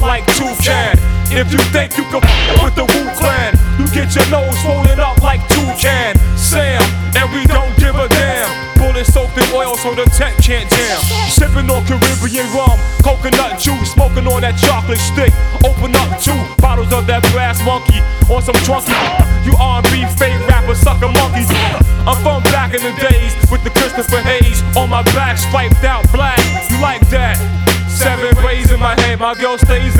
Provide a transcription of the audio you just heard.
like Toucan. If you think you can with the Wu Clan, you get your nose swollen up like Toucan Sam, and we don't give a damn. Bullets soaked in oil so the tent can't jam. Sipping on Caribbean rum, coconut juice, smoking on that chocolate stick. Open up 2 bottles of that Brass Monkey on some drunky. You R&B fake rapper sucker monkeys. I'm from back in the days with the Christopher Hayes on my back, striped out black. You like that? 7 rays in my head, my girl stays in